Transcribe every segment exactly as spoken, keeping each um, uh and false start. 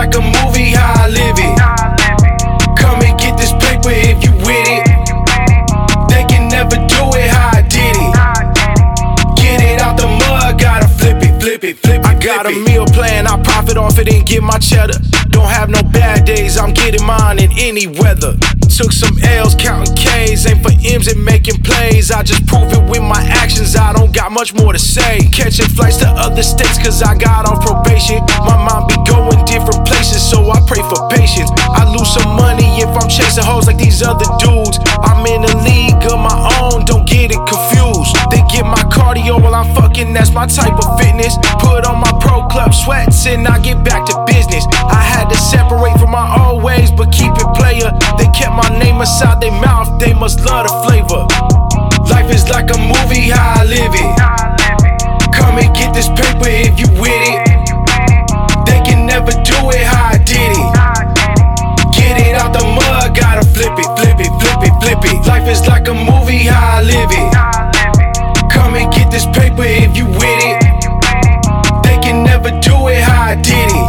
like a movie, how I live it. Come and get this paper if you with it. They can never do it how I did it. Get it out the mud, gotta flip it, flip it, flip it. I got a meal plan, I profit off it and get my cheddar. Don't have no bad days, I'm getting mine in any weather. Took some L's, counting K's, aim for M's and making plays. I just prove it with my actions, I don't got much more to say. Catching flights to other states cause I got on probation. My mind be going different places, so I pray for patience. I lose some money if I'm chasing hoes like these other dudes. I'm in a league of my own, don't get it confused. They get my cardio while I'm fucking, that's my type of fitness. Put on my pro club sweats and I get back to business. I had to separate from my old ways, but keep it player. They kept my name inside their mouth, they must love the flavor. Life is like a movie, how I live it. Come and get this paper if you with it. They can never do it how I did it. Get it out the mud, gotta flip it, flip it, flip it, flip it. Life is like a movie, how I live it. Come and get this paper if you with it. They can never do it how I did it.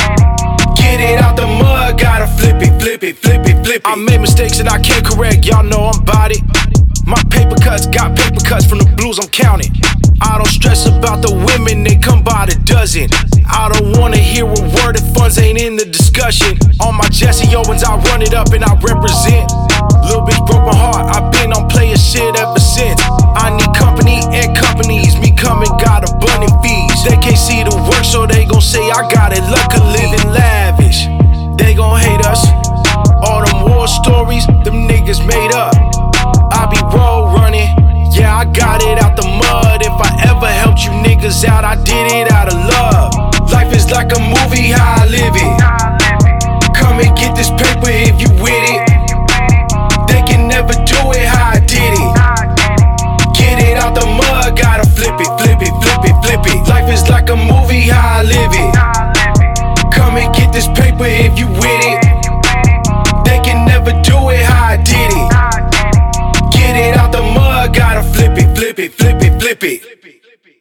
Get it out the mud, gotta flip it, flip it, flip it, flip it. I made mistakes and I can't correct, y'all know I'm about it. My paper cuts got paper cuts from the blues, I'm counting. I don't stress about the women, they come by the dozen. I don't wanna hear a word if funds ain't in the discussion. On my Jesse Owens, I run it up and I represent. Little bitch broke my heart, I've been on player shit ever since. I need company and companies, me coming got abundant fees. They can't see the work, so they gon' say I got it. Luckily living lavish, they gon' hate us. All them war stories, them niggas made up. I be road running, yeah, I got it out the mud. If I ever helped you niggas out, I did it out of love. Life is like a movie, how I live it. Come and get this paper if you with it. They can never do it how I did it. Get it out the mud, gotta flip it, flip it, flip it, flip it. Life is like a movie, how I live it. Come and get this paper if you with it. They can never do it how I did it. Get it out the mud, gotta flip it, flip it, flip it, flip it.